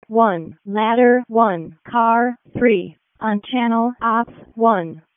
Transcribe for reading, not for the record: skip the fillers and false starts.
1, ladder 1, car 3, on channel op 1.